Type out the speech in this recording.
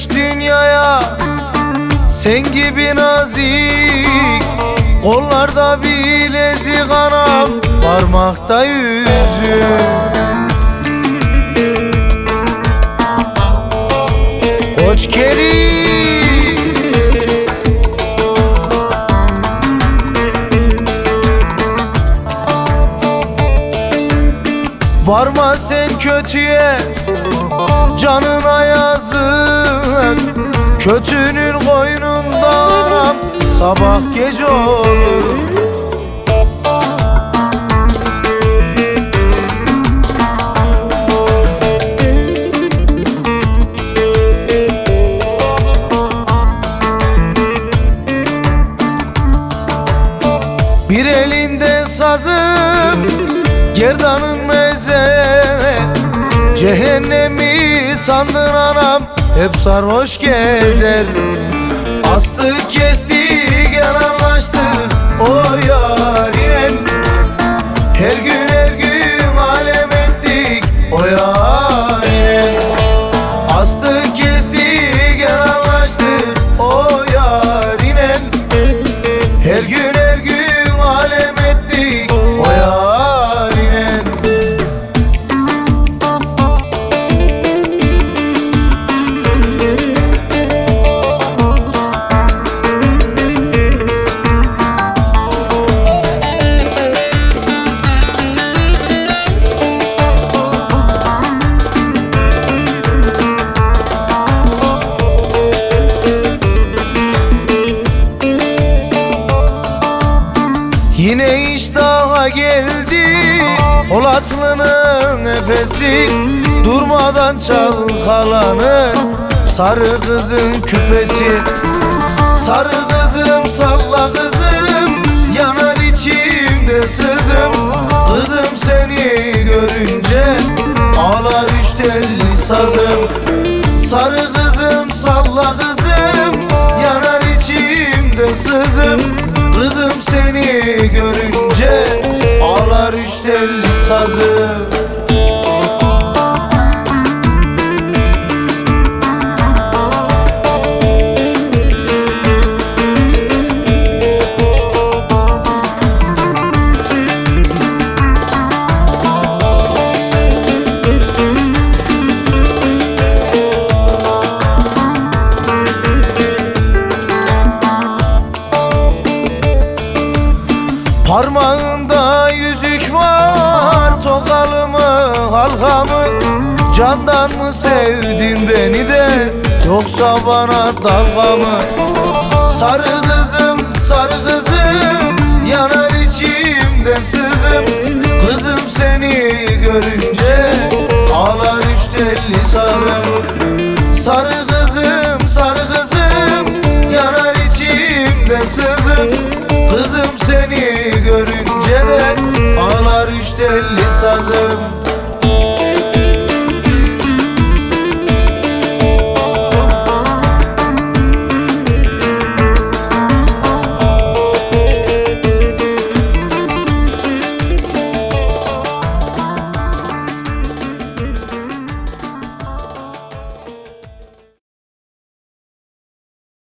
gelmiş dünyaya sen gibi nazik, kollarda bilezik anam, parmakta yüzük. Koç Kerim, varma sen kötüye, canına yazık. Kötünün koynunda anam, sabah gece olur. Bir elinde sazım, gerdanın meze, cehennemi sandın anam, hep sarhoş gezer. Astı kesti gel anlaştık o yarinen, her gün alem ettik o yarinen. Astı kesti gel anlaştık o yarinen, her gün alem ettik o yarinen. Yine iştaha geldi Polatlı'nın nefesi, durmadan çalkalanır sarı kızın küpesi. Sarı kızım salla kızım, yanar içimde sızım. Kızım seni görünce ağlar üç telli sazım. Sarı kızım salla kızım, yanar içimde sızım. Kızım seni görünce ağlar üç telli sazım. Parmağında yüzük var, tokalı mı halka mı? Candan mı sevdin beni de, yoksa bana dalga mı? Sarı kızım, yanar içimde sızım. Kızım seni görünce ağlar üç telli sazım.